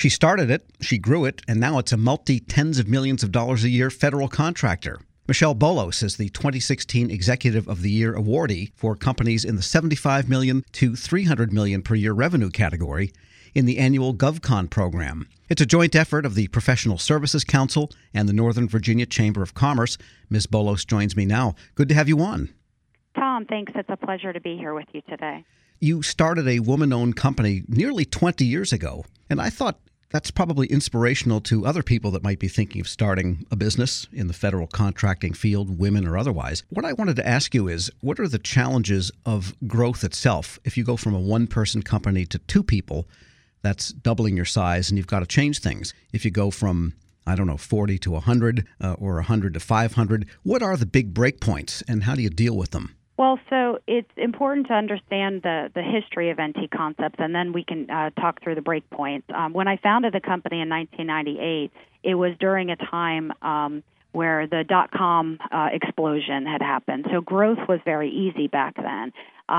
She started it, she grew it, and now it's a multi-tens of millions of dollars a year federal contractor. Michelle Bolos is the 2016 Executive of the Year awardee for companies in the $75 million to $300 million per year revenue category in the annual GovCon program. It's a joint effort of the Professional Services Council and the Northern Virginia Chamber of Commerce. Ms. Bolos joins me now. Good to have you on. Tom, thanks. It's a pleasure to be here with you today. You started a woman-owned company nearly 20 years ago, and I thought that's probably inspirational to other people that might be thinking of starting a business in the federal contracting field, women or otherwise. What I wanted to ask you is, what are the challenges of growth itself? If you go from a one-person company to two people, that's doubling your size, and you've got to change things. If you go from 40 to 100 or 100 to 500, what are the big break points, and how do you deal with them? Well, so it's important to understand the history of NT Concepts, and then we can talk through the break points. When I founded the company in 1998, it was during a time where the dot-com explosion had happened. So growth was very easy back then.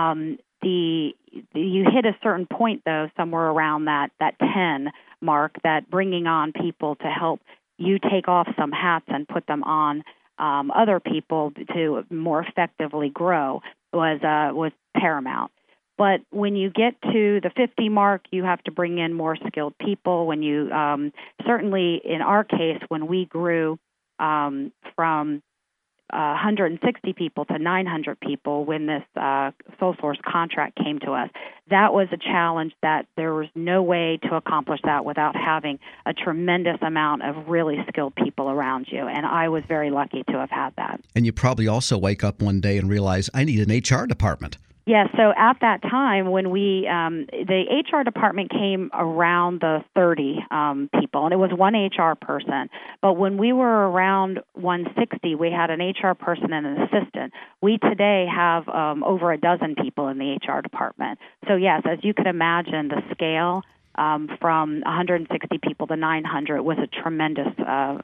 You hit a certain point, though, somewhere around that 10 mark, that bringing on people to help you take off some hats and put them on other people to more effectively grow was paramount. But when you get to the 50 mark, you have to bring in more skilled people. When you certainly, in our case, when we grew from 160 people to 900 people when this sole source contract came to us, that was a challenge that there was no way to accomplish that without having a tremendous amount of really skilled people around you. And I was very lucky to have had that. And you probably also wake up one day and realize, I need an HR department. Yeah, so at that time when the HR department came around the 30 people, and it was one HR person. But when we were around 160, we had an HR person and an assistant. We today have over a dozen people in the HR department. So yes, as you could imagine, the scale from 160 people to 900 was a tremendous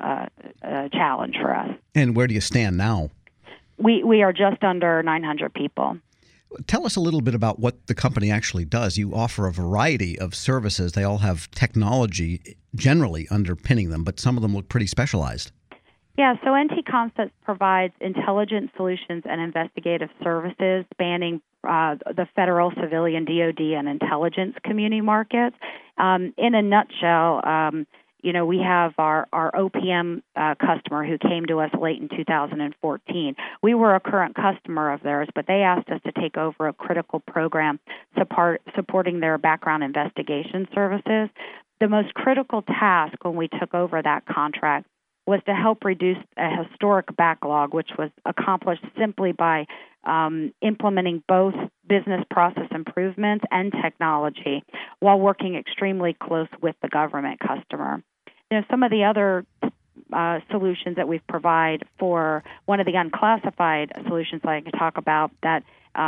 challenge for us. And where do you stand now? We are just under 900 people. Tell us a little bit about what the company actually does. You offer a variety of services. They all have technology generally underpinning them, but some of them look pretty specialized. Yeah, so NT Concepts provides intelligence solutions and investigative services spanning the federal, civilian, DoD, and intelligence community markets. In a nutshell, we have our OPM customer who came to us late in 2014. We were a current customer of theirs, but they asked us to take over a critical program supporting their background investigation services. The most critical task when we took over that contract was to help reduce a historic backlog, which was accomplished simply by implementing both business process improvements and technology while working extremely close with the government customer. Some of the other solutions that we provide for one of the unclassified solutions that I can talk about that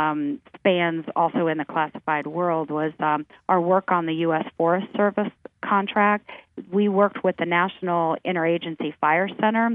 spans also in the classified world was our work on the U.S. Forest Service contract. We worked with the National Interagency Fire Center,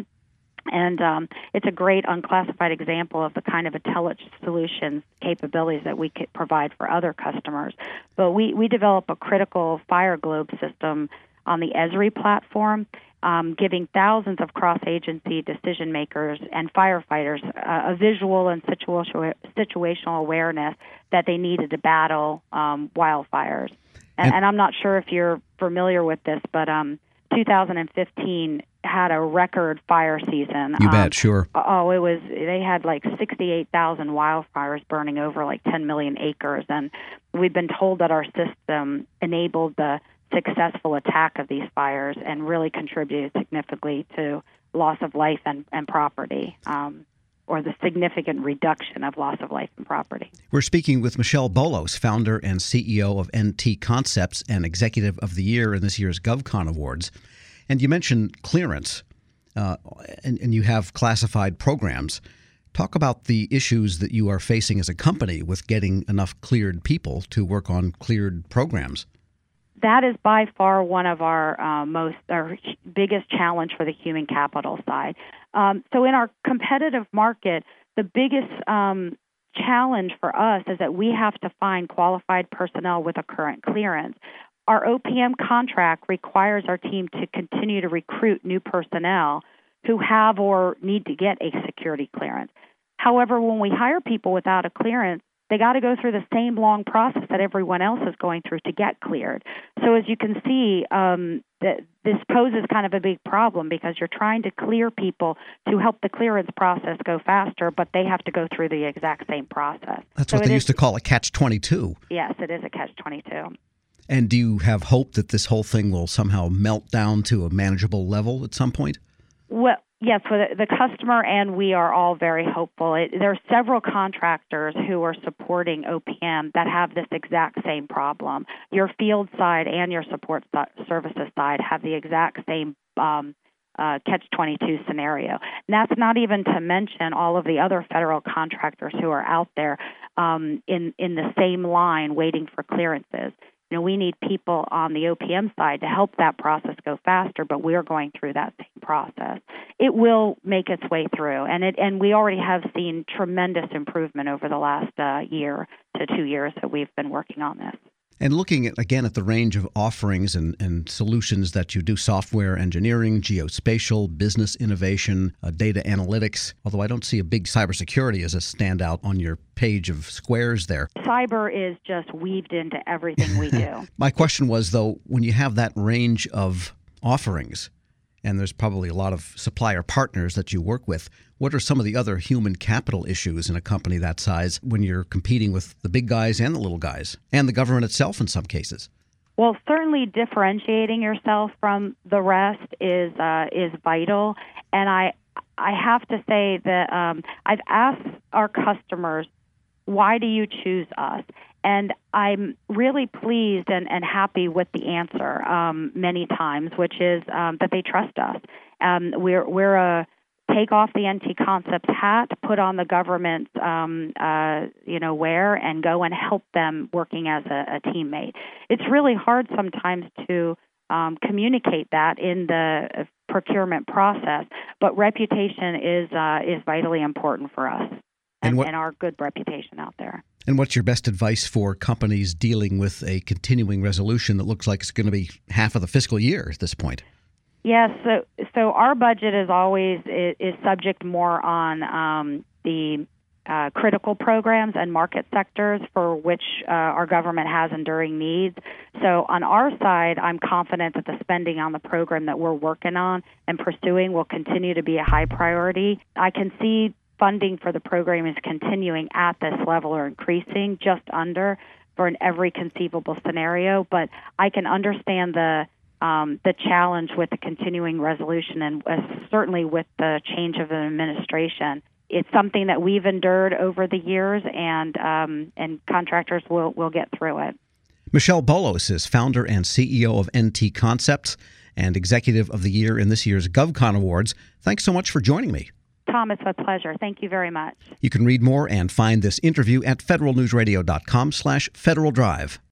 and it's a great unclassified example of the kind of intelligence solutions capabilities that we could provide for other customers. But we develop a critical fire globe system on the Esri platform, giving thousands of cross-agency decision makers and firefighters a visual and situational awareness that they needed to battle wildfires. And I'm not sure if you're familiar with this, but 2015 had a record fire season. You bet, sure. They had like 68,000 wildfires burning over like 10 million acres. And we've been told that our system enabled the successful attack of these fires and really contributed significantly to loss of life and property, or the significant reduction of loss of life and property. We're speaking with Michelle Bolos, founder and CEO of NT Concepts and Executive of the Year in this year's GovCon Awards. And you mentioned clearance, and you have classified programs. Talk about the issues that you are facing as a company with getting enough cleared people to work on cleared programs. That is by far one of our biggest challenge for the human capital side. So in our competitive market, the biggest challenge for us is that we have to find qualified personnel with a current clearance. our OPM contract requires our team to continue to recruit new personnel who have or need to get a security clearance. However, when we hire people without a clearance, they got to go through the same long process that everyone else is going through to get cleared. So as you can see, this poses kind of a big problem because you're trying to clear people to help the clearance process go faster, but they have to go through the exact same process. That's what they used to call a catch-22. Yes, it is a catch-22. And do you have hope that this whole thing will somehow melt down to a manageable level at some point? Well, yes, for the customer, and we are all very hopeful. There are several contractors who are supporting OPM that have this exact same problem. Your field side and your support services side have the exact same catch-22 scenario. And that's not even to mention all of the other federal contractors who are out there in the same line waiting for clearances. We need people on the OPM side to help that process go faster, but we're going through that same process. It will make its way through, and we already have seen tremendous improvement over the last year to 2 years that we've been working on this. And looking at the range of offerings and solutions that you do, software engineering, geospatial, business innovation, data analytics, although I don't see a big cybersecurity as a standout on your page of squares there. Cyber is just weaved into everything we do. My question was, though, when you have that range of offerings, and there's probably a lot of supplier partners that you work with, what are some of the other human capital issues in a company that size when you're competing with the big guys and the little guys, and the government itself in some cases? Well, certainly differentiating yourself from the rest is vital. And I have to say that I've asked our customers, why do you choose us? And I'm really pleased and happy with the answer many times, which is that they trust us. We're a take off the NT Concepts hat, put on the government's wear, and go and help them working as a teammate. It's really hard sometimes to communicate that in the procurement process, but reputation is vitally important for us, and our good reputation out there. And what's your best advice for companies dealing with a continuing resolution that looks like it's going to be half of the fiscal year at this point? Yes, so our budget is always is subject more on the critical programs and market sectors for which our government has enduring needs. So on our side, I'm confident that the spending on the program that we're working on and pursuing will continue to be a high priority. I can see funding for the program is continuing at this level or increasing just under for in every conceivable scenario, but I can understand the challenge with the continuing resolution and certainly with the change of an administration. It's something that we've endured over the years, and contractors will get through it. Michelle Bolos is founder and CEO of NT Concepts and Executive of the Year in this year's GovCon Awards. Thanks so much for joining me. Tom, it's a pleasure. Thank you very much. You can read more and find this interview at federalnewsradio.com/Federal Drive.